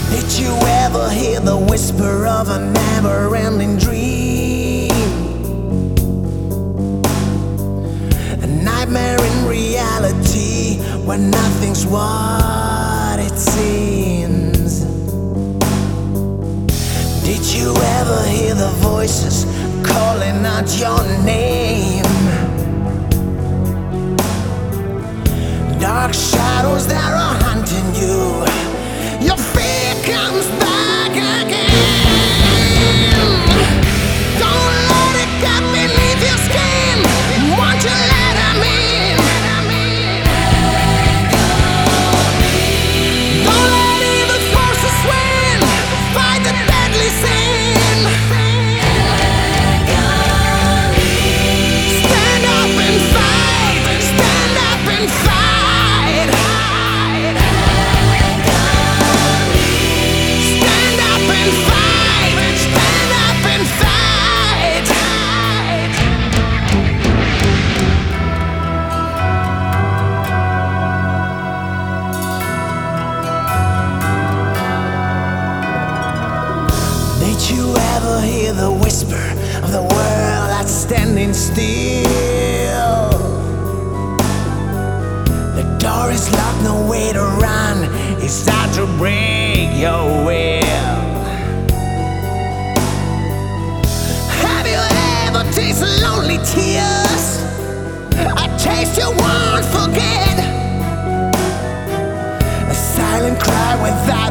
Did you ever hear the whisper of a never-ending dream? A nightmare in reality where nothing's what it seems. Did you ever hear the voices calling out your name? Dark shadows that are hunting you. Your fear comes back again. Don't let it get beneath your skin. Won't you let him in? Don't let evil forces win. Fight the deadly sin. Stand up and fight. Stand up and fight. Did you ever hear the whisper of the world that's standing still? The door is locked, no way to run. It's time to break your will. Have you ever tasted lonely tears? A taste you won't forget. A silent cry without